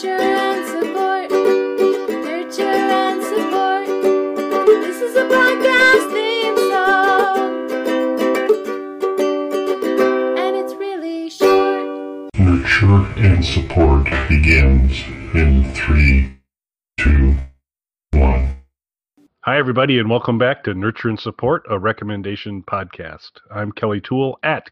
Nurture and support. Nurture and support. This is a podcast theme song. And it's really short. Nurture and support begins in 3, 2, 1. Hi, everybody, and welcome back to Nurture and Support, a recommendation podcast. I'm Kelly Toole at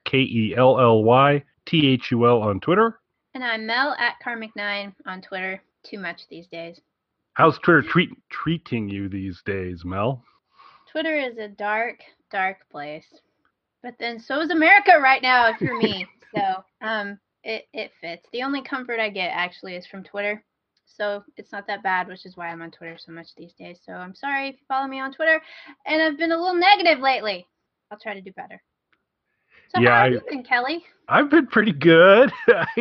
KELLYTHUL on Twitter. And I'm Mel at Karmic9 on Twitter. Too much these days. How's Twitter treating you these days, Mel? Twitter is a dark, dark place. But then so is America right now if you're me. So it fits. The only comfort I get actually is from Twitter. So it's not that bad, which is why I'm on Twitter so much these days. So I'm sorry if you follow me on Twitter. And I've been a little negative lately. I'll try to do better. So how have you been, Kelly? I've been pretty good.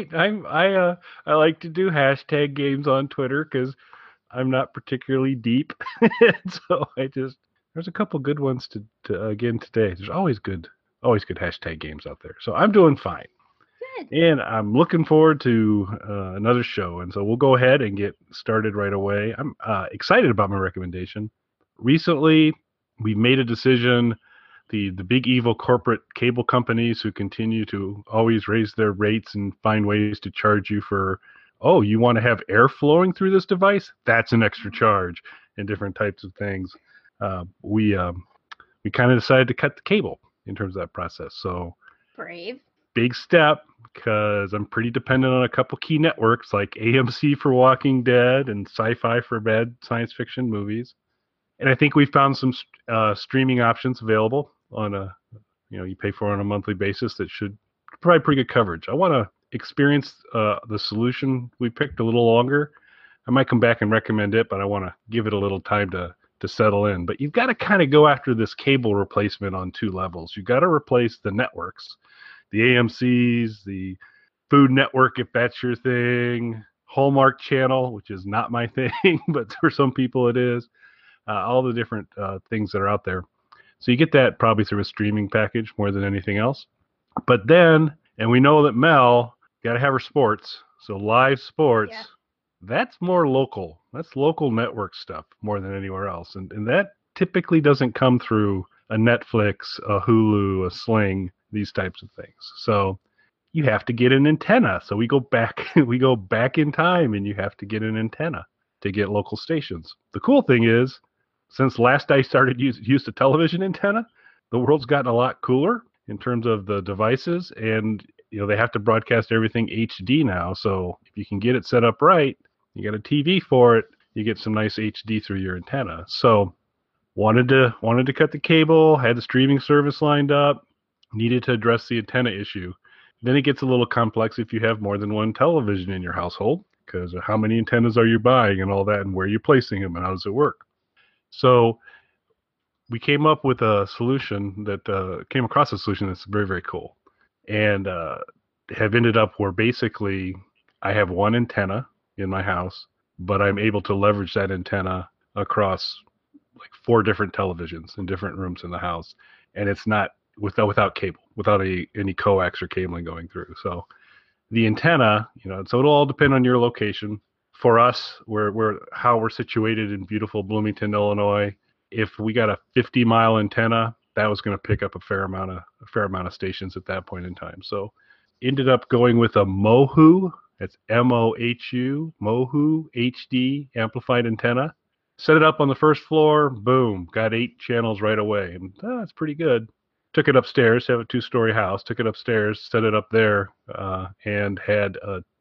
I like to do hashtag games on Twitter because I'm not particularly deep. So there's a couple good ones to again today. There's always good hashtag games out there. So I'm doing fine. Good. And I'm looking forward to another show. And so we'll go ahead and get started right away. I'm excited about my recommendation. Recently, we've made a decision. The big evil corporate cable companies who continue to always raise their rates and find ways to charge you for, oh, you want to have air flowing through this device? That's an extra charge, and different types of things. We kind of decided to cut the cable in terms of that process. So Brave. Big step, because I'm pretty dependent on a couple key networks like AMC for Walking Dead and Sci-Fi for bad science fiction movies. And I think we found some streaming options available on you pay for on a monthly basis that should provide pretty good coverage. I want to experience the solution we picked a little longer. I might come back and recommend it, but I want to give it a little time to settle in. But you've got to kind of go after this cable replacement on two levels. You've got to replace the networks, the AMCs, the Food Network, if that's your thing, Hallmark Channel, which is not my thing, but for some people it is. All the different things that are out there. So you get that probably through a streaming package more than anything else. But then, and we know that Mel got to have her sports. So live sports, That's more local. That's local network stuff more than anywhere else. And that typically doesn't come through a Netflix, a Hulu, a Sling, these types of things. So you have to get an antenna. So we go back in time, and you have to get an antenna to get local stations. The cool thing is, since last I started use a television antenna, the world's gotten a lot cooler in terms of the devices, and they have to broadcast everything HD now. So if you can get it set up right, you got a TV for it, you get some nice HD through your antenna. So wanted to cut the cable, had the streaming service lined up, needed to address the antenna issue. Then it gets a little complex if you have more than one television in your household, because of how many antennas are you buying and all that, and where you're placing them, and how does it work. So we came up with a solution that's very, very cool, and have ended up where basically I have one antenna in my house, but I'm able to leverage that antenna across like 4 different televisions in different rooms in the house, and it's not without cable, without any coax or cabling going through. So the antenna, so it'll all depend on your location. For us, how we're situated in beautiful Bloomington, Illinois, if we got a 50-mile antenna, that was going to pick up a fair amount of stations at that point in time. So ended up going with a Mohu. That's MOHU, Mohu HD amplified antenna. Set it up on the first floor. Boom, got 8 channels right away. And that's pretty good. Took it upstairs. Have a 2-story house. Took it upstairs, set it up there, and had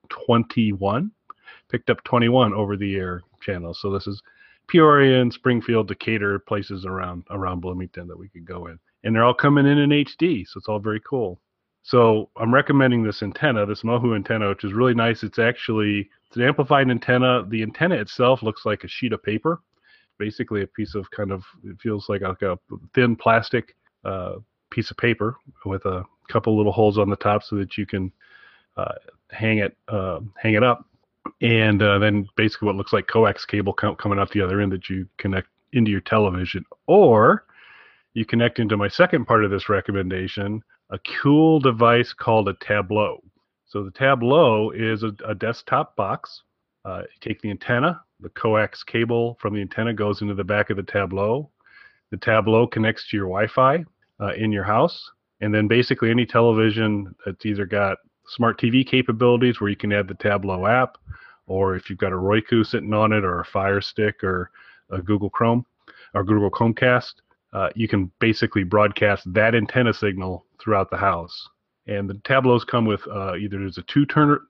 21. Picked up 21 over-the-air channels. So this is Peoria and Springfield, Decatur, places around Bloomington that we could go in. And they're all coming in HD, so it's all very cool. So I'm recommending this antenna, this Mohu antenna, which is really nice. It's an amplified antenna. The antenna itself looks like a sheet of paper, basically a piece of it feels like a thin plastic piece of paper with a couple little holes on the top so that you can hang it up. And then basically what looks like coax cable coming out the other end that you connect into your television. Or you connect into my second part of this recommendation, a cool device called a Tableau. So the Tableau is a desktop box. You take the antenna, the coax cable from the antenna goes into the back of the tableau. The tableau connects to your Wi-Fi in your house, and then basically any television that's either got smart TV capabilities where you can add the Tableau app, or if you've got a Roku sitting on it, or a Fire Stick, or a Google Chrome, or Google Chromecast, you can basically broadcast that antenna signal throughout the house. And the Tableaus come with either there's a two-tuner.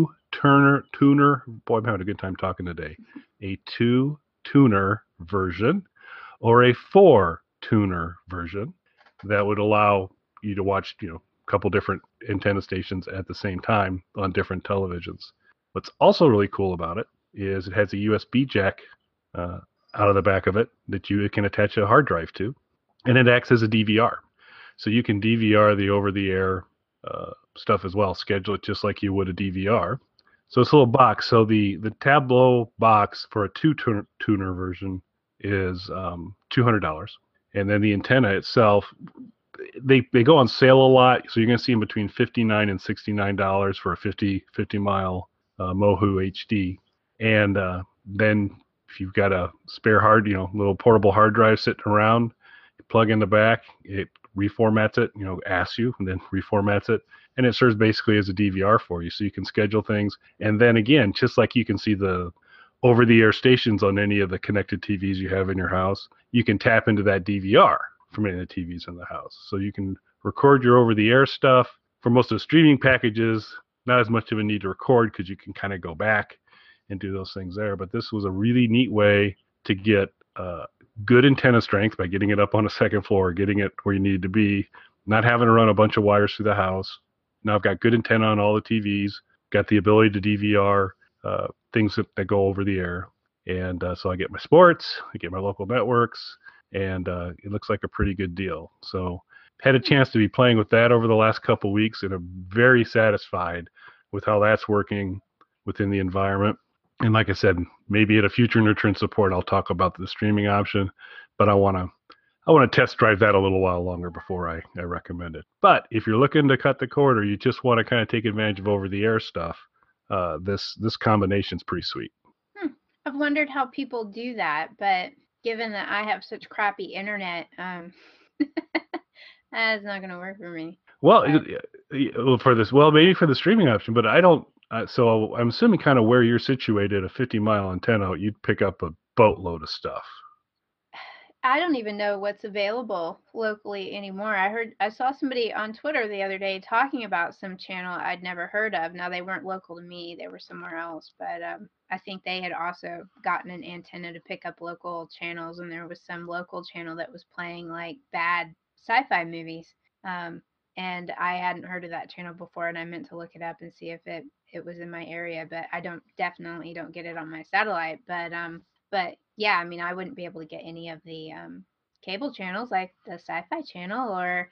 Boy, I'm having a good time talking today. A two-tuner version, or a four-tuner version that would allow you to watch, a couple different antenna stations at the same time on different televisions. What's also really cool about it is it has a USB jack out of the back of it that you can attach a hard drive to, and it acts as a DVR. So you can DVR the over-the-air stuff as well, schedule it just like you would a DVR. So it's a little box. So the Tableau box for a two-tuner version is $200. And then the antenna itself, they go on sale a lot. So you're going to see them between $59 and $69 for a 50 mile Mohu HD. And then if you've got a spare little portable hard drive sitting around, you plug in the back, it reformats it, asks you, and then reformats it. And it serves basically as a DVR for you. So you can schedule things. And then again, just like you can see the over-the-air stations on any of the connected TVs you have in your house, you can tap into that DVR from any of the TVs in the house. So you can record your over-the-air stuff. For most of the streaming packages, not as much of a need to record because you can kind of go back and do those things there. But this was a really neat way to get good antenna strength by getting it up on a second floor, getting it where you need to be, not having to run a bunch of wires through the house. Now I've got good antenna on all the TVs, got the ability to DVR things that go over the air. And so I get my sports, I get my local networks, and it looks like a pretty good deal. So had a chance to be playing with that over the last couple weeks, and I'm very satisfied with how that's working within the environment. And like I said, maybe at a future Nutrient Support, I'll talk about the streaming option, but I want to test drive that a little while longer before I recommend it. But if you're looking to cut the cord, or you just want to kind of take advantage of over-the-air stuff, this combination's pretty sweet. I've wondered how people do that, but given that I have such crappy internet, that's not going to work for me. Well, maybe for the streaming option, but I don't. So I'm assuming kind of where you're situated, a 50-mile antenna, you'd pick up a boatload of stuff. I don't even know what's available locally anymore. I saw somebody on Twitter the other day talking about some channel I'd never heard of. Now, they weren't local to me, they were somewhere else, but I think they had also gotten an antenna to pick up local channels, and there was some local channel that was playing like bad sci-fi movies. And I hadn't heard of that channel before, and I meant to look it up and see if it was in my area, but I definitely don't get it on my satellite. But yeah, I mean, I wouldn't be able to get any of the cable channels like the Sci-Fi Channel or,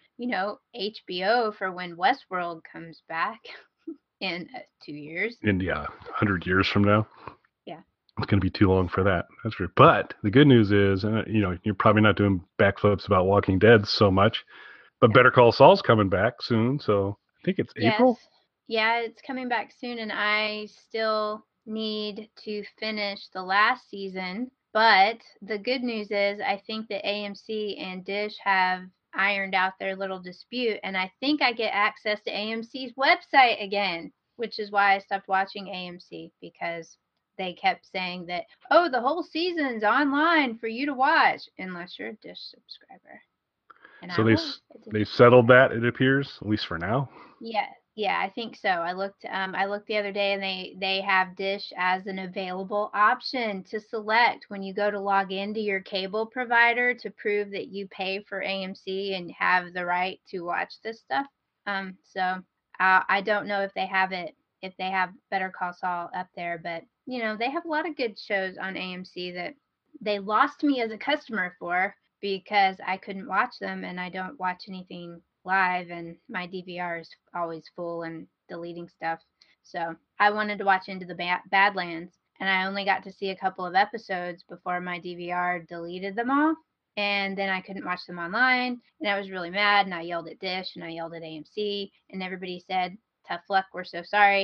HBO for when Westworld comes back in 2 years. And 100 years from now. Yeah. It's going to be too long for that. That's true. But the good news is, you're probably not doing backflips about Walking Dead so much, but Better Call Saul's coming back soon. So I think it's April. Yeah, it's coming back soon, and I still need to finish the last season. But the good news is I think that AMC and Dish have ironed out their little dispute, and I think I get access to AMC's website again, which is why I stopped watching AMC, because they kept saying that, the whole season's online for you to watch, unless you're a Dish subscriber. And so they settled that, it appears, at least for now. Yeah, I think so. I looked the other day, and they have Dish as an available option to select when you go to log into your cable provider to prove that you pay for AMC and have the right to watch this stuff. So I don't know if they have Better Call Saul up there, but they have a lot of good shows on AMC that they lost me as a customer for, because I couldn't watch them, and I don't watch anything live, and my DVR is always full and deleting stuff. So I wanted to watch Into the Badlands, and I only got to see a couple of episodes before my DVR deleted them all, and then I couldn't watch them online, and I was really mad, and I yelled at Dish, and I yelled at AMC, and everybody said, "Tough luck, we're so sorry."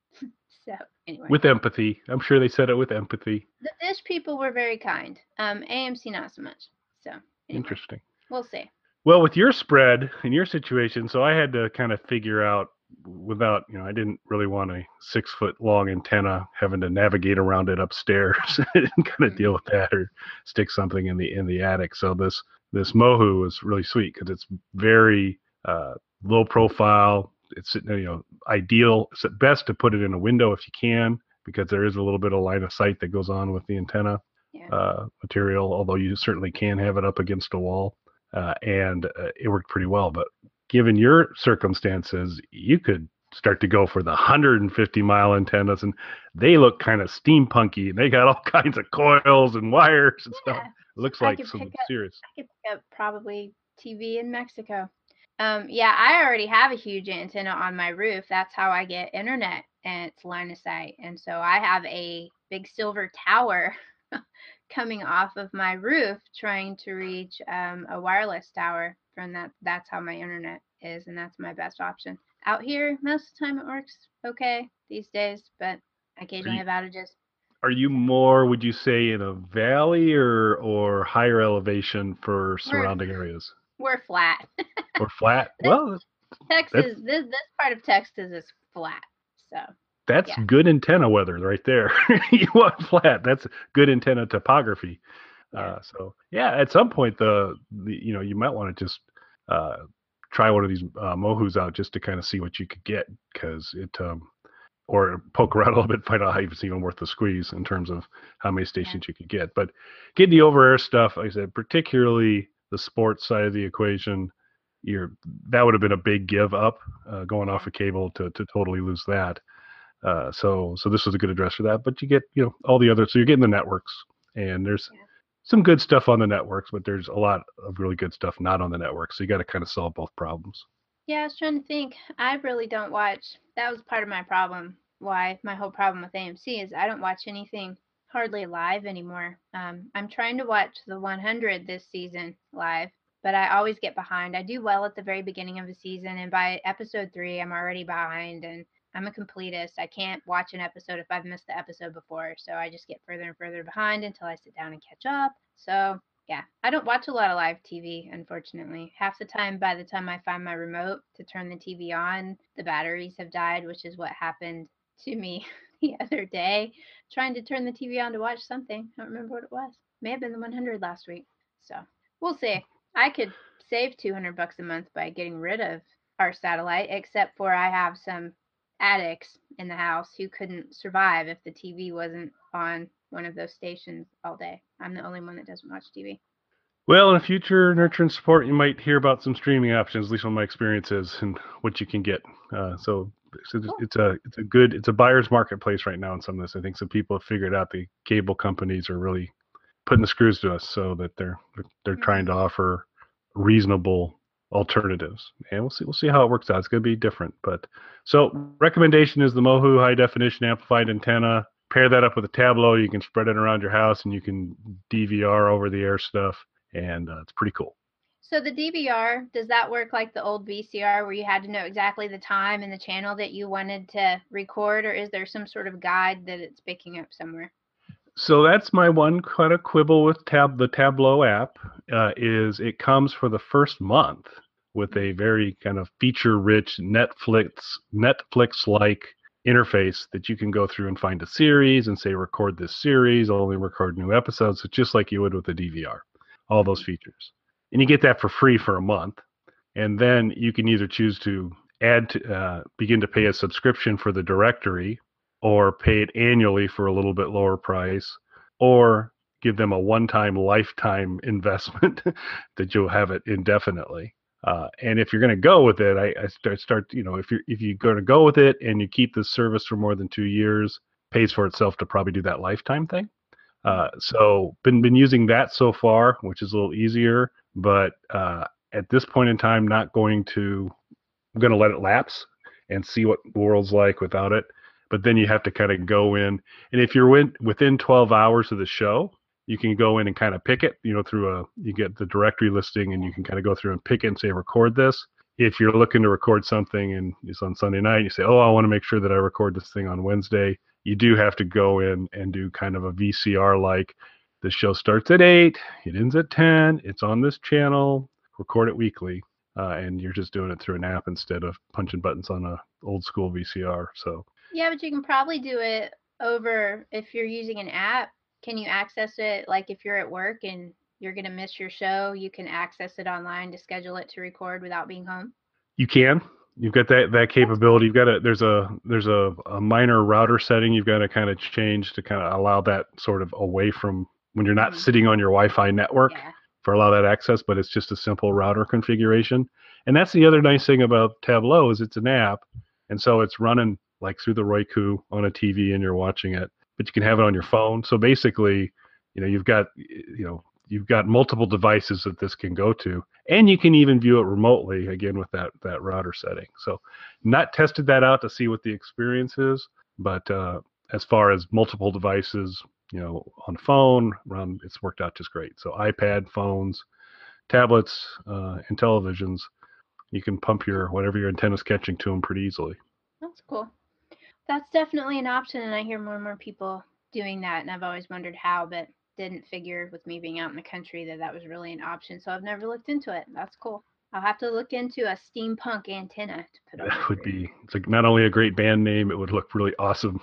So anyway, With empathy. I'm sure they said it with empathy. the Dish people were very kind. AMC not so much. So anyway, Interesting. we'll see. Well, with your spread in your situation, so I had to kind of figure out without, I didn't really want a 6-foot long antenna having to navigate around it upstairs and kind of deal with that or stick something in the attic. So this Mohu was really sweet because it's very low profile. It's ideal. It's at best to put it in a window if you can, because there is a little bit of line of sight that goes on with the antenna material. Although you certainly can have it up against a wall, and it worked pretty well. But given your circumstances, you could start to go for the 150-mile antennas, and they look kind of steampunky, and they got all kinds of coils and wires and stuff. It looks like some serious. I could pick up probably TV in Mexico. I already have a huge antenna on my roof. That's how I get internet, and it's line of sight. And so I have a big silver tower coming off of my roof trying to reach a wireless tower from that. That's how my internet is, and that's my best option. Out here, most of the time it works okay these days, but I occasionally have outages. Are you more, would you say, in a valley or higher elevation for surrounding areas? We're flat. Or flat? Well, Texas, this part of Texas is flat. So that's good antenna weather right there. You want flat. That's good antenna topography. At some point you might want to just try one of these Mohus out just to kind of see what you could get, because it or poke around a little bit, find out how it's even worth the squeeze in terms of how many stations you could get. But getting the over air stuff, like I said, particularly the sports side of the equation, that would have been a big give up going off a cable to totally lose that. So this was a good address for that. But you get all the other, so you're getting the networks, and there's some good stuff on the networks, but there's a lot of really good stuff not on the network. So you got to kind of solve both problems. Yeah, I was trying to think. I really don't watch. That was part of my problem. Why my whole problem with AMC is I don't watch anything hardly live anymore. I'm trying to watch the 100 this season live, but I always get behind. I do well at the very beginning of the season, and by episode 3, I'm already behind, and I'm a completist. I can't watch an episode if I've missed the episode before, so I just get further and further behind until I sit down and catch up. So yeah, I don't watch a lot of live TV, unfortunately. Half the time, by the time I find my remote to turn the TV on, the batteries have died, which is what happened to me the other day, trying to turn the TV on to watch something. I don't remember what it was. May have been the 100 last week. So we'll see. I could save $200 a month by getting rid of our satellite, except for I have some addicts in the house who couldn't survive if the TV wasn't on one of those stations all day. I'm the only one that doesn't watch TV. Well, in the future, Nurture and Support, you might hear about some streaming options, at least on my experiences, and what you can get. So it's a buyer's marketplace right now in some of this. I think some people have figured out the cable companies are really putting the screws to us, so that they're trying to offer reasonable alternatives, and we'll see how it works out. It's going to be different, but so recommendation is the Mohu high definition amplified antenna. Pair that up with a Tablo. You can spread it around your house, and you can DVR over the air stuff, and it's pretty cool. So the DVR, does that work like the old VCR where you had to know exactly the time and the channel that you wanted to record, or is there some sort of guide that it's picking up somewhere? So that's my one kind of quibble with the Tablo app, is it comes for the first month with a very kind of feature-rich Netflix-like interface that you can go through and find a series and say, record this series, I'll only record new episodes. It's just like you would with a DVR, all those features. And you get that for free for a month. And then you can either choose to begin to pay a subscription for the directory, or pay it annually for a little bit lower price, or give them a one-time lifetime investment that you'll have it indefinitely. And if you're going to go with it, I start if you're going to go with it and you keep the service for more than 2 years, pays for itself to probably do that lifetime thing. So been using that so far, which is a little easier, but at this point in time, I'm going to let it lapse and see what the world's like without it. But then you have to kind of go in, and if you're within 12 hours of the show, you can go in and kind of pick it, you get the directory listing, and you can kind of go through and pick it and say, record this. if you're looking to record something and it's on Sunday night, you say, oh, I want to make sure that I record this thing on Wednesday. You do have to go in and do kind of a VCR like the show starts at 8, it ends at 10, it's on this channel, record it weekly. And you're just doing it through an app instead of punching buttons on a old school VCR. So Yeah, but you can probably do it over if you're using an app. Can you access it like if you're at work and you're going to miss your show, you can access it online to schedule it to record without being home? you can. You've got that capability. You've got there's a minor router setting you've got to kind of change to kind of allow that sort of away from when you're not sitting on your Wi-Fi network. Yeah. For allow that access, but it's just a simple router configuration. And that's the other nice thing about Tableau is it's an app, and so it's running like through the Roku on a TV and you're watching it, but you can have it on your phone. So basically, you've got multiple devices that this can go to, and you can even view it remotely again with that router setting. So not tested that out to see what the experience is, but as far as multiple devices, on phone, it's worked out just great. So iPad, phones, tablets, and televisions, you can pump whatever your antenna's catching to them pretty easily. That's cool. That's definitely an option, and I hear more and more people doing that, and I've always wondered how, but didn't figure with me being out in the country that was really an option, so I've never looked into it. That's cool. I'll have to look into a steampunk antenna to put on. That would be, it's like not only a great band name, it would look really awesome.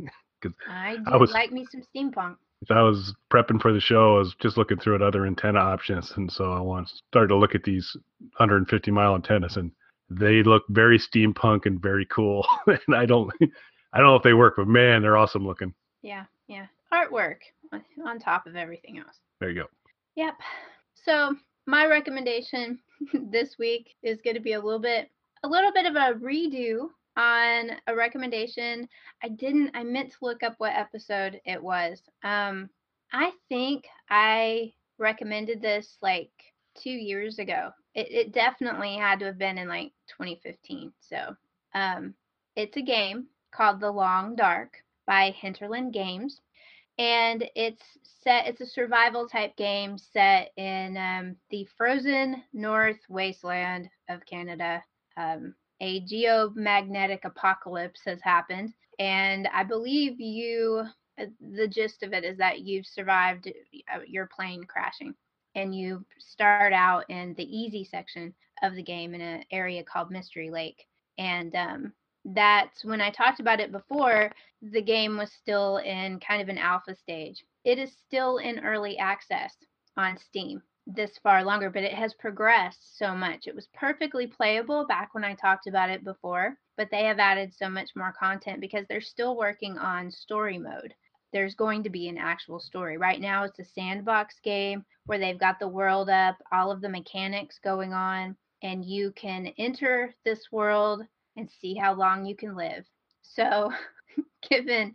I do like me some steampunk. As I was prepping for the show, I was just looking through at other antenna options, and so I started to look at these 150-mile antennas, and they look very steampunk and very cool. And I don't know if they work, but man, they're awesome looking. Yeah. Artwork on top of everything else. There you go. Yep. So my recommendation this week is going to be a little bit of a redo on a recommendation. I meant to look up what episode it was. I think I recommended this like 2 years ago. It definitely had to have been in like 2015. So it's a game called The Long Dark by Hinterland Games. And it's a survival type game set in the frozen north wasteland of Canada. A geomagnetic apocalypse has happened, and I believe the gist of it is that you've survived your plane crashing, and you start out in the easy section of the game in an area called Mystery Lake. And that's when I talked about it before, the game was still in kind of an alpha stage. It is still in early access on Steam this far longer, but it has progressed so much. It was perfectly playable back when I talked about it before, but they have added so much more content because they're still working on story mode. There's going to be an actual story. Right now it's a sandbox game where they've got the world up, all of the mechanics going on, and you can enter this world and see how long you can live. So given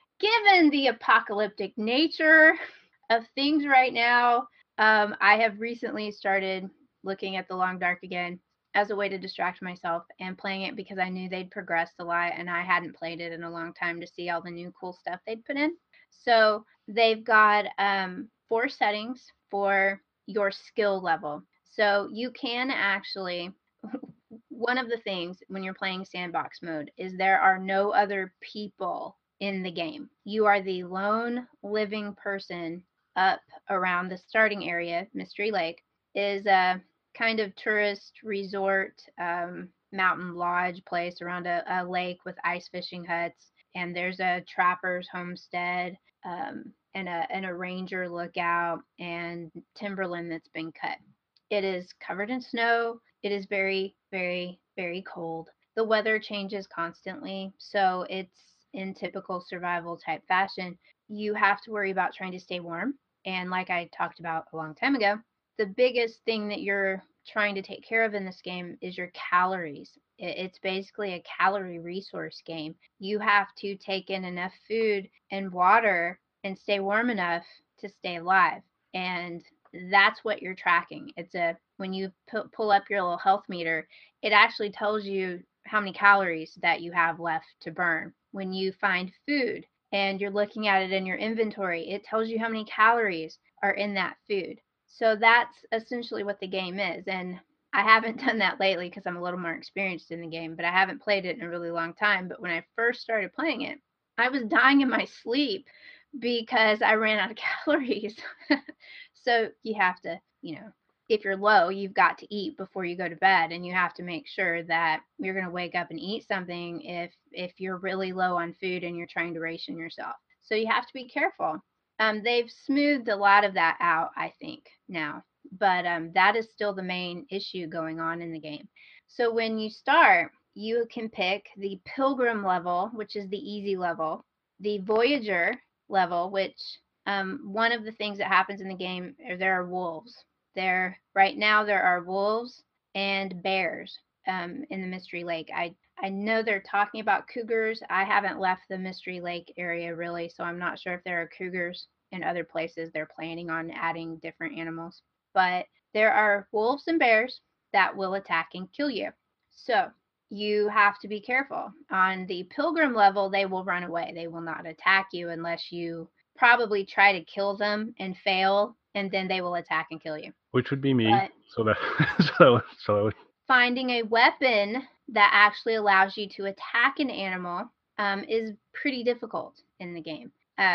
the apocalyptic nature of things right now, I have recently started looking at The Long Dark again as a way to distract myself and playing it because I knew they'd progressed a lot and I hadn't played it in a long time to see all the new cool stuff they'd put in. So they've got 4 settings for your skill level. So you can actually, one of the things when you're playing sandbox mode is there are no other people in the game. You are the lone living person up around the starting area. Mystery Lake is a kind of tourist resort, mountain lodge place around a lake with ice fishing huts. And there's a trapper's homestead and a ranger lookout and timberland that's been cut. It is covered in snow. It is very, very, very cold. The weather changes constantly, so it's in typical survival type fashion. You have to worry about trying to stay warm. And like I talked about a long time ago, the biggest thing that you're trying to take care of in this game is your calories. It's basically a calorie resource game. You have to take in enough food and water and stay warm enough to stay alive. And that's what you're tracking. When you pull up your little health meter, it actually tells you how many calories that you have left to burn. When you find food and you're looking at it in your inventory, it tells you how many calories are in that food. So that's essentially what the game is. And I haven't done that lately because I'm a little more experienced in the game, but I haven't played it in a really long time. But when I first started playing it, I was dying in my sleep because I ran out of calories. So you have to, if you're low, you've got to eat before you go to bed, and you have to make sure that you're going to wake up and eat something if you're really low on food and you're trying to ration yourself. So you have to be careful. They've smoothed a lot of that out, I think, now, but that is still the main issue going on in the game. So when you start, you can pick the Pilgrim level, which is the easy level, the Voyager level, which one of the things that happens in the game there are wolves. Right now there are wolves and bears in the Mystery Lake. I know they're talking about cougars. I haven't left the Mystery Lake area really, so I'm not sure if there are cougars in other places. They're planning on adding different animals. But there are wolves and bears that will attack and kill you. So you have to be careful. On the Pilgrim level, they will run away. They will not attack you unless you probably try to kill them and fail, and then they will attack and kill you. Which would be me. But So that so finding a weapon that actually allows you to attack an animal is pretty difficult in the game.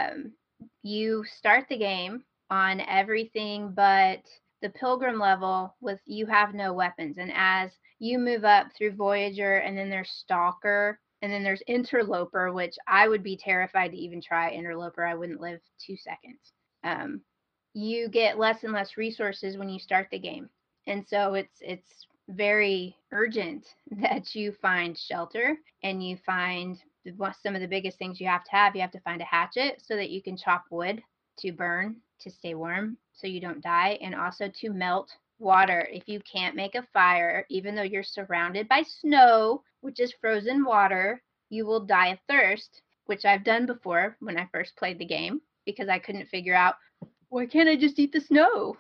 You start the game on everything but the Pilgrim level with you have no weapons, and as you move up through Voyager, and then there's Stalker, and then there's Interloper, which I would be terrified to even try Interloper. I wouldn't live 2 seconds. You get less and less resources when you start the game, and so it's very urgent that you find shelter, and you find some of the biggest things you have to have. You have to find a hatchet so that you can chop wood to burn to stay warm so you don't die, and also to melt water. If you can't make a fire, even though you're surrounded by snow, which is frozen water, you will die of thirst, which I've done before when I first played the game because I couldn't figure out, why can't I just eat the snow?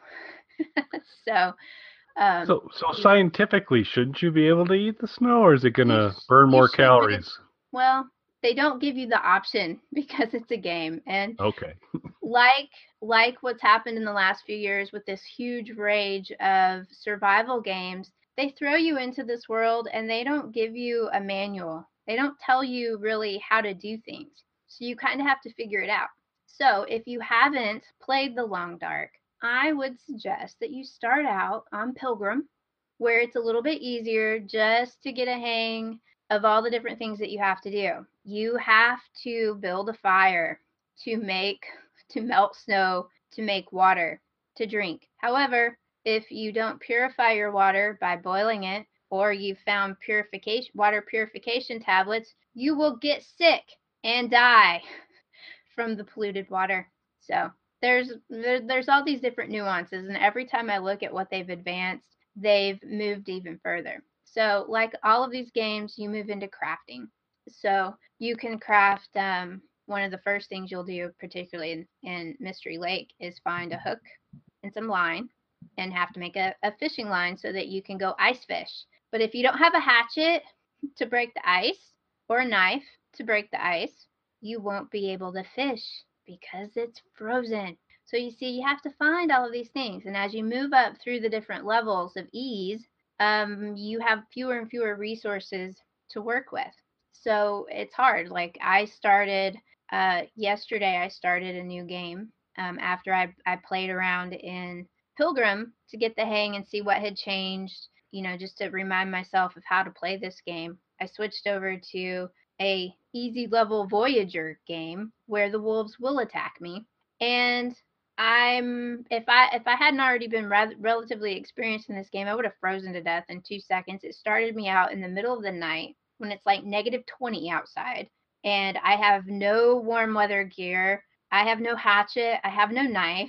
So scientifically, shouldn't you be able to eat the snow, or is it gonna burn more should, calories? Well, they don't give you the option because it's a game, and Okay. like what's happened in the last few years with this huge rage of survival games, they throw you into this world and they don't give you a manual. They don't tell you really how to do things. So you kind of have to figure it out. So if you haven't played The Long Dark, I would suggest that you start out on Pilgrim, where it's a little bit easier just to get a hang of all the different things that you have to do. You have to build a fire to melt snow, to make water, to drink. However, if you don't purify your water by boiling it, or you found water purification tablets, you will get sick and die from the polluted water. So there's all these different nuances, and every time I look at what they've advanced, they've moved even further. So like all of these games, you move into crafting. So you can craft one of the first things you'll do, particularly in Mystery Lake, is find a hook and some line and have to make a fishing line so that you can go ice fish. But if you don't have a hatchet to break the ice or a knife to break the ice, you won't be able to fish because it's frozen. So you see, you have to find all of these things. And as you move up through the different levels of ease, you have fewer and fewer resources to work with. So it's hard. Like I started yesterday, I started a new game after I played around in Pilgrim to get the hang and see what had changed, just to remind myself of how to play this game. I switched over to a easy level Voyager game where the wolves will attack me, and if I hadn't already been relatively experienced in this game, I would have frozen to death in 2 seconds. It started me out in the middle of the night when it's like -20 outside, and I have no warm weather gear. I have no hatchet. I have no knife.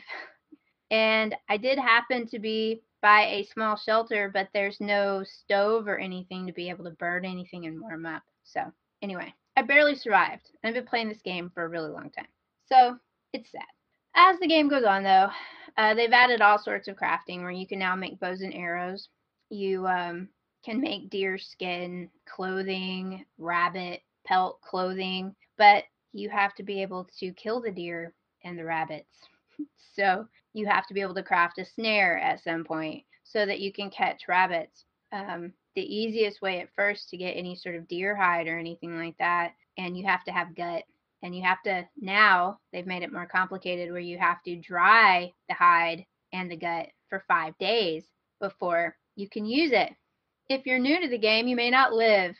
And I did happen to be by a small shelter, but there's no stove or anything to be able to burn anything and warm up. So anyway, I barely survived. I've been playing this game for a really long time. So it's sad. As the game goes on, though, they've added all sorts of crafting where you can now make bows and arrows. You can make deer skin clothing, rabbit pelt clothing, but you have to be able to kill the deer and the rabbits. So you have to be able to craft a snare at some point. so that you can catch rabbits. The easiest way at first to get any sort of deer hide or anything like that, and you have to have gut. And you have to, now they've made it more complicated where you have to dry the hide and the gut for 5 days before you can use it. If you're new to the game, you may not live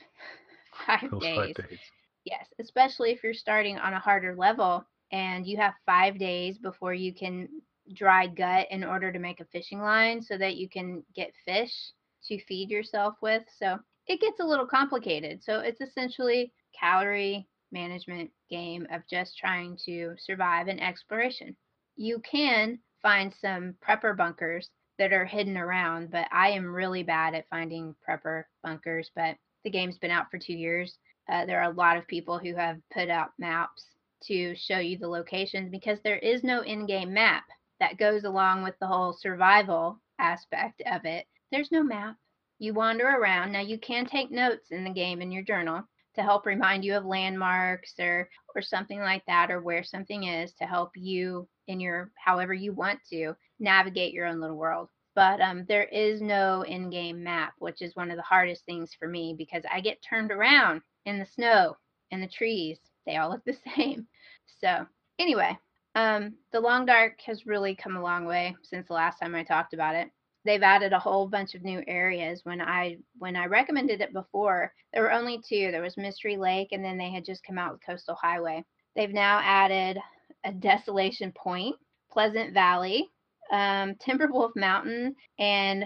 5 Those days. 5 days. Yes, especially if you're starting on a harder level and you have 5 days before you can dry gut in order to make a fishing line so that you can get fish to feed yourself with. So it gets a little complicated. So it's essentially calorie management game of just trying to survive in exploration. You can find some prepper bunkers that are hidden around, but I am really bad at finding prepper bunkers. But the game's been out for 2 years. There are a lot of people who have put out maps to show you the locations because there is no in-game map that goes along with the whole survival aspect of it. There's no map. You wander around. Now you can take notes in the game in your journal to help remind you of landmarks or something like that, or where something is to help you in your however you want to navigate your own little world. But there is no in-game map, which is one of the hardest things for me because I get turned around in the snow and the trees. They all look the same. So anyway, the Long Dark has really come a long way since the last time I talked about it. They've added a whole bunch of new areas. When I recommended it before, there were only 2. There was Mystery Lake, and then they had just come out with Coastal Highway. They've now added a Desolation Point, Pleasant Valley, Timberwolf Mountain, and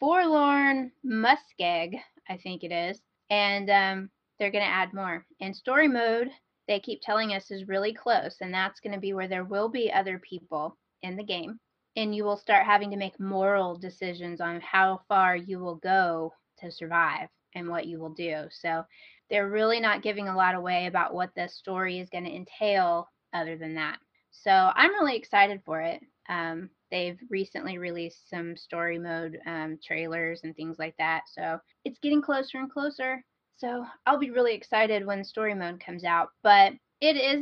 Forlorn Muskeg, I think it is. And they're going to add more. And story mode, they keep telling us, is really close, and that's going to be where there will be other people in the game. And you will start having to make moral decisions on how far you will go to survive and what you will do. So they're really not giving a lot away about what the story is going to entail other than that. So I'm really excited for it. They've recently released some story mode trailers and things like that. So it's getting closer and closer. So I'll be really excited when story mode comes out. But it's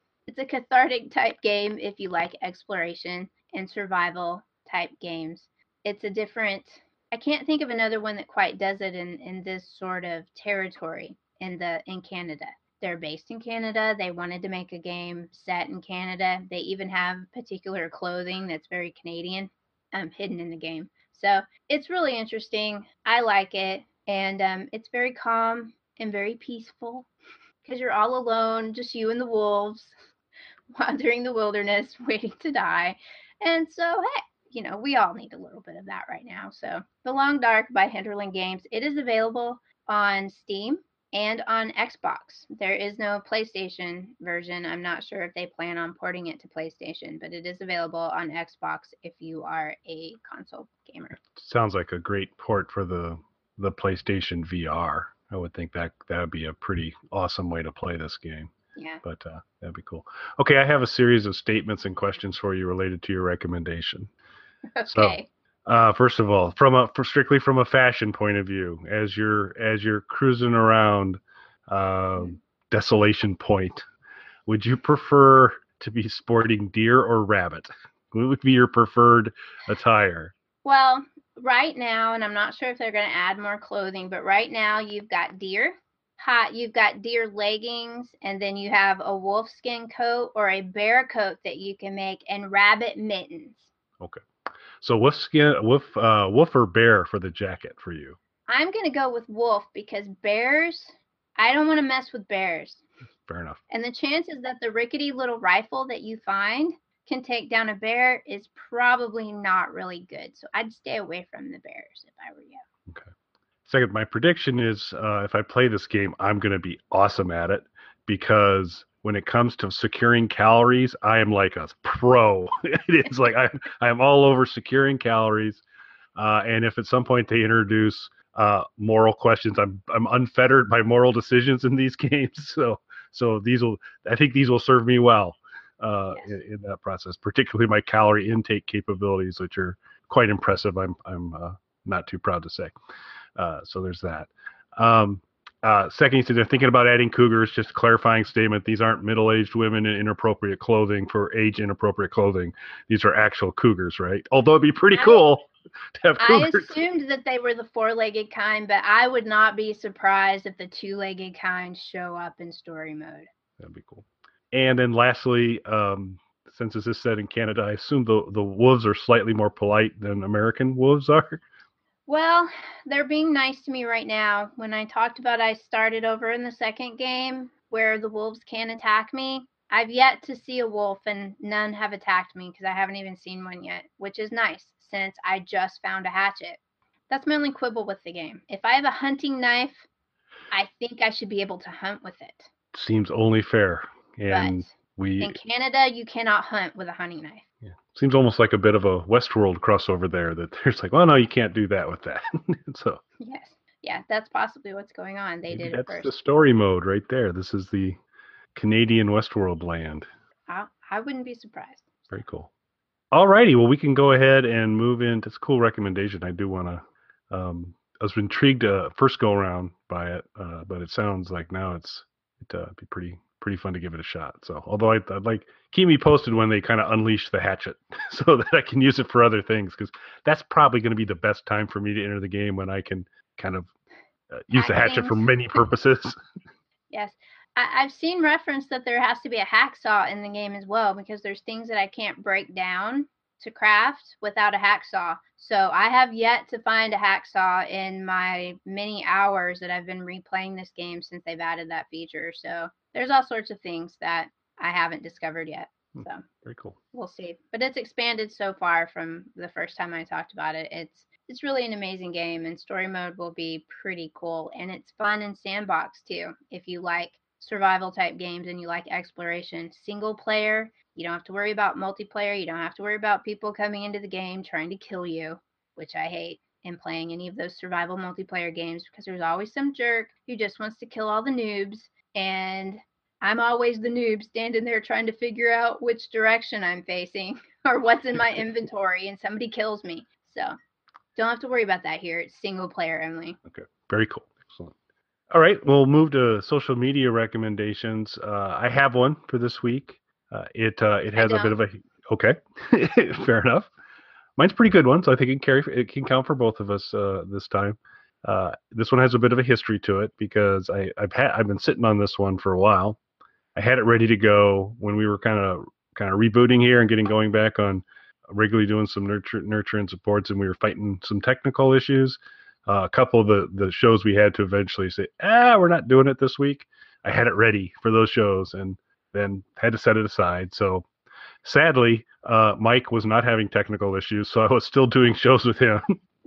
a cathartic type game if you like exploration and survival type games. It's a different, I can't think of another one that quite does it in this sort of territory in Canada. They're based in Canada. They wanted to make a game set in Canada. They even have particular clothing that's very Canadian hidden in the game. So it's really interesting. I like it. And it's very calm and very peaceful because you're all alone, just you and the wolves wandering the wilderness, waiting to die. And so, hey, we all need a little bit of that right now. So The Long Dark by Hinterland Games, it is available on Steam and on Xbox. There is no PlayStation version. I'm not sure if they plan on porting it to PlayStation, but it is available on Xbox if you are a console gamer. Sounds like a great port for the PlayStation VR. I would think that would be a pretty awesome way to play this game. Yeah. But that'd be cool. Okay, I have a series of statements and questions for you related to your recommendation. Okay. So, first of all, strictly from a fashion point of view, as you're cruising around Desolation Point, would you prefer to be sporting deer or rabbit? What would be your preferred attire? Well, right now, and I'm not sure if they're going to add more clothing, but right now you've got deer. You've got deer leggings, and then you have a wolf skin coat or a bear coat that you can make, and rabbit mittens. Okay. So wolf or bear for the jacket for you? I'm going to go with wolf because bears, I don't want to mess with bears. Fair enough. And the chances that the rickety little rifle that you find can take down a bear is probably not really good. So I'd stay away from the bears if I were you. Okay. Second, my prediction is if I play this game, I'm going to be awesome at it because when it comes to securing calories, I am like a pro. It is like I am all over securing calories. And if at some point they introduce moral questions, I'm unfettered by moral decisions in these games. So I think these will serve me well Yes. in that process, particularly my calorie intake capabilities, which are quite impressive. I'm not too proud to say. So there's that. Second, you said they're thinking about adding cougars. Just a clarifying statement. These aren't middle-aged women in inappropriate clothing for age-inappropriate clothing. These are actual cougars, right? Although it'd be pretty cool. to have I cougars. assumed that they were the four-legged kind, but I would not be surprised if the two-legged kind show up in story mode. That'd be cool. And then lastly, since this is set in Canada, I assume the wolves are slightly more polite than American wolves are. Well, they're being nice to me right now. When I talked about I started over in the second game where the wolves can attack me, I've yet to see a wolf and none have attacked me because I haven't even seen one yet, which is nice since I just found a hatchet. That's my only quibble with the game. If I have a hunting knife, I think I should be able to hunt with it. Seems only fair. And But in Canada, you cannot hunt with a hunting knife. Yeah. Seems almost like a bit of a Westworld crossover there, that there's like, well, no, you can't do that with that. So Yes. Yeah, that's possibly what's going on. They did it that's first. the story mode right there. This is the Canadian Westworld land. I wouldn't be surprised. Very cool. All righty. Well, we can go ahead and move into. It's a cool recommendation. I do want to. I was intrigued first go around by it, but it sounds like now it'd be pretty fun to give it a shot. So, although I'd like keep me posted when they kind of unleash the hatchet, so that I can use it for other things, because that's probably going to be the best time for me to enter the game, when I can kind of use the hatchet for many purposes. Yes. I've seen reference that there has to be a hacksaw in the game as well, because there's things that I can't break down to craft without a hacksaw. So I have yet to find a hacksaw in my many hours that I've been replaying this game since they've added that feature. So there's all sorts of things that I haven't discovered yet. So very cool. We'll see. But it's expanded so far from the first time I talked about it. It's really an amazing game, and story mode will be pretty cool. And it's fun and sandbox too. If you like survival type games and you like exploration, single player, you don't have to worry about multiplayer. You don't have to worry about people coming into the game trying to kill you, which I hate in playing any of those survival multiplayer games, because there's always some jerk who just wants to kill all the noobs, and I'm always the noob standing there trying to figure out which direction I'm facing or what's in my inventory, and somebody kills me. So don't have to worry about that here. It's single player only. Okay, very cool. Excellent. All right, we'll move to social media recommendations. I have one for this week. It has a bit of a okay, fair enough. Mine's a pretty good one, so I think it can count for both of us this time. This one has a bit of a history to it, because I've been sitting on this one for a while. I had it ready to go when we were kind of rebooting here and getting going back on regularly doing some nurture and supports, and we were fighting some technical issues. A couple of the shows we had to eventually say, we're not doing it this week. I had it ready for those shows and then had to set it aside. So sadly, Mike was not having technical issues, so I was still doing shows with him.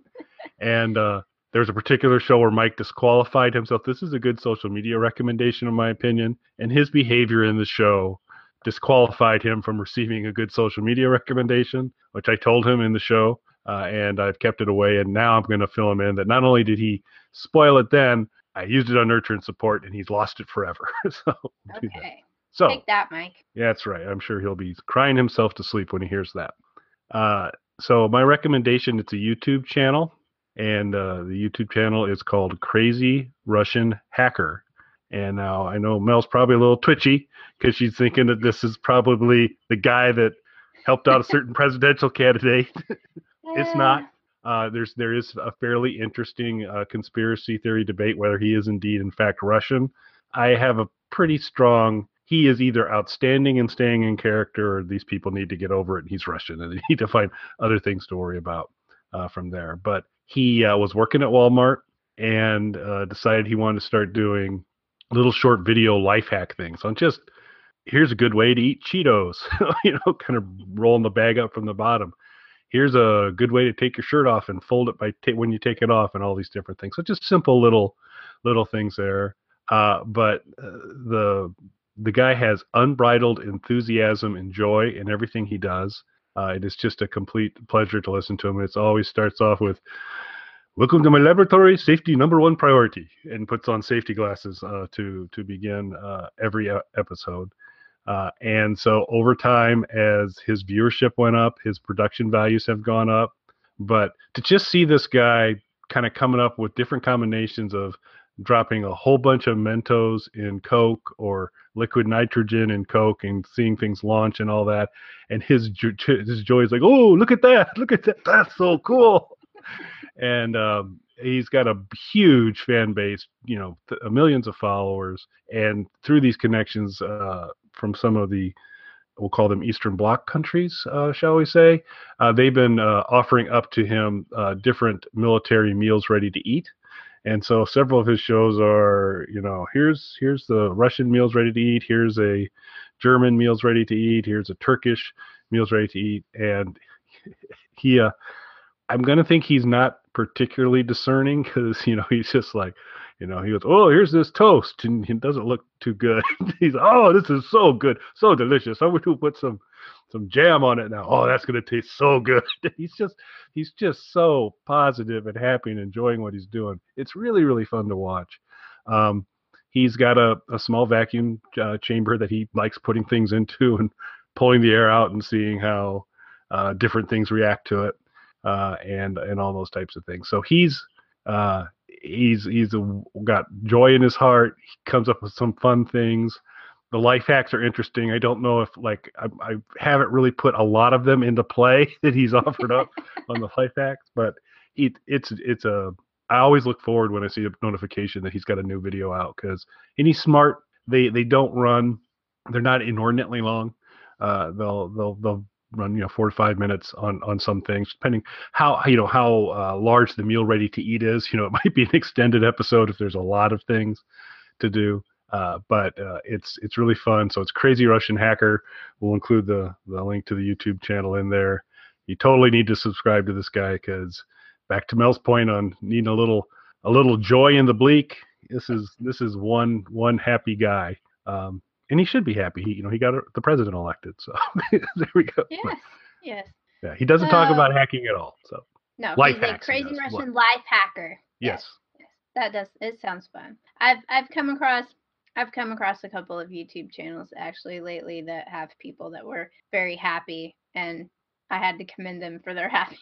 And there was a particular show where Mike disqualified himself. This is a good social media recommendation, in my opinion. And his behavior in the show disqualified him from receiving a good social media recommendation, which I told him in the show. And I've kept it away. And now I'm going to fill him in that not only did he spoil it then, I used it on Nurture and Support, and he's lost it forever. Okay. So take that, Mike. Yeah, that's right. I'm sure he'll be crying himself to sleep when he hears that. So my recommendation, it's a YouTube channel. And the YouTube channel is called Crazy Russian Hacker. And now I know Mel's probably a little twitchy because she's thinking that this is probably the guy that helped out a certain presidential candidate. It's not. There is a fairly interesting conspiracy theory debate whether he is indeed, in fact, Russian. I have a pretty strong, he is either outstanding and staying in character, or these people need to get over it and he's Russian and they need to find other things to worry about from there. But he was working at Walmart and decided he wanted to start doing little short video life hack things on just, here's a good way to eat Cheetos, kind of rolling the bag up from the bottom. Here's a good way to take your shirt off and fold it when you take it off, and all these different things. So just simple little things there. But the guy has unbridled enthusiasm and joy in everything he does. It is just a complete pleasure to listen to him. It always starts off with, "Welcome to my laboratory, safety number one priority," and puts on safety glasses to begin every episode. And so over time, as his viewership went up, his production values have gone up. But to just see this guy kind of coming up with different combinations of dropping a whole bunch of Mentos in Coke or liquid nitrogen in Coke and seeing things launch and all that, and his joy is like, "Oh, look at that, that's so cool." And he's got a huge fan base, millions of followers. And through these connections from some of the, we'll call them Eastern Bloc countries, shall we say, they've been offering up to him different military meals ready to eat. And so several of his shows are, here's the Russian meals ready to eat, here's a German meals ready to eat, here's a Turkish meals ready to eat. And he, I'm going to think he's not particularly discerning because, he's just like, he goes, oh, here's this toast, and it doesn't look too good. He's, oh, this is so good, so delicious. I'm going to put some jam on it now. Oh, that's going to taste so good. He's just so positive and happy and enjoying what he's doing. It's really, really fun to watch. He's got a small vacuum chamber that he likes putting things into and pulling the air out and seeing how different things react to it, and all those types of things. So he's got joy in his heart. He comes up with some fun things. The life hacks are interesting. I don't know if I haven't really put a lot of them into play that he's offered up on the life hacks, but I always look forward when I see a notification that he's got a new video out and he's smart. They don't run. They're not inordinately long. They'll run 4 to 5 minutes on some things, depending how large the meal ready to eat is. It might be an extended episode if there's a lot of things to do. But it's really fun. So it's Crazy Russian Hacker. We'll include the link to the YouTube channel in there. You totally need to subscribe to this guy because, back to Mel's point on needing a little joy in the bleak, this is one happy guy. And he should be happy. He got the president elected. So there we go. Yes. Yes. Yeah, he doesn't talk about hacking at all. So no, life he's a hacks, Crazy Russian life hacker. Yes. That does. It sounds fun. I've come across a couple of YouTube channels actually lately that have people that were very happy, and I had to commend them for their happiness.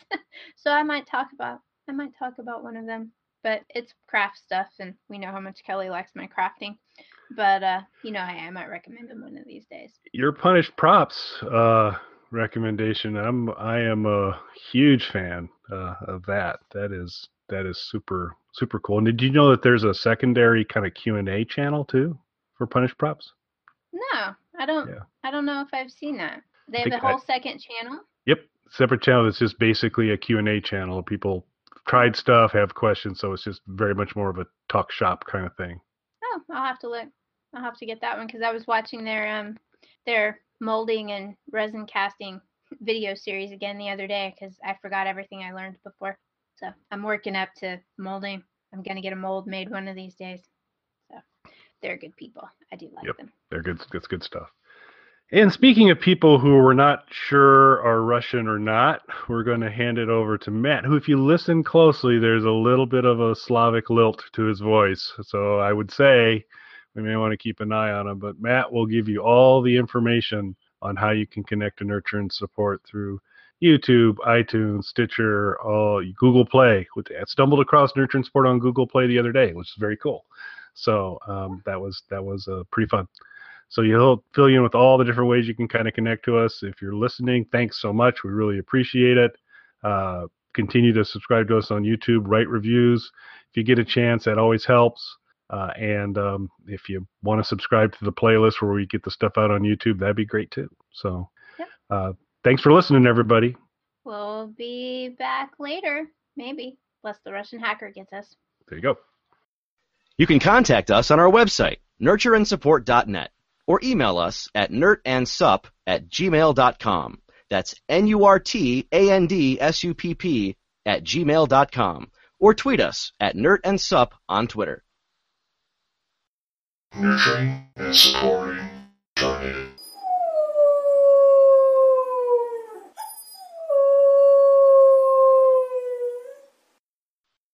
So I might talk about one of them, but it's craft stuff, and we know how much Kelly likes my crafting. But I might recommend them one of these days. Your Punished Props recommendation, I am a huge fan of that. That is super super cool. And did you know that there's a secondary kind of Q&A channel too for Punished Props? No, I don't. Yeah. I don't know if I've seen that. They have a whole second channel. Yep, separate channel. It's just basically a Q&A channel. People tried stuff, have questions, so it's just very much more of a talk shop kind of thing. Oh, I'll have to look. I'll have to get that one because I was watching their molding and resin casting video series again the other day because I forgot everything I learned before. So I'm working up to molding. I'm going to get a mold made one of these days. So they're good people. I do like them. They're good. That's good stuff. And speaking of people who we're not sure are Russian or not, we're going to hand it over to Matt, who, if you listen closely, there's a little bit of a Slavic lilt to his voice. So I would say we may want to keep an eye on him. But Matt will give you all the information on how you can connect to Nurture and Support through YouTube, iTunes, Stitcher, Google Play. I stumbled across Nurture and Support on Google Play the other day, which is very cool. So that was pretty fun. So he'll fill you in with all the different ways you can kind of connect to us. If you're listening, thanks so much. We really appreciate it. Continue to subscribe to us on YouTube, write reviews. If you get a chance, that always helps. And if you want to subscribe to the playlist where we get the stuff out on YouTube, that'd be great too. So thanks for listening, everybody. We'll be back later, maybe, unless the Russian hacker gets us. There you go. You can contact us on our website, nurtureandsupport.net, or email us at nurtandsupp@gmail.com. That's NURTANDSUPP@gmail.com. Or tweet us at nurtandsupp on Twitter. Nurturing and supporting Giant.